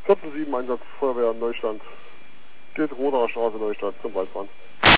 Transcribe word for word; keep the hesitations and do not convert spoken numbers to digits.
vierzehn sieben Einsatz Feuerwehr Neustadt. Geht Roderer Straße Neustadt zum Waldbrand.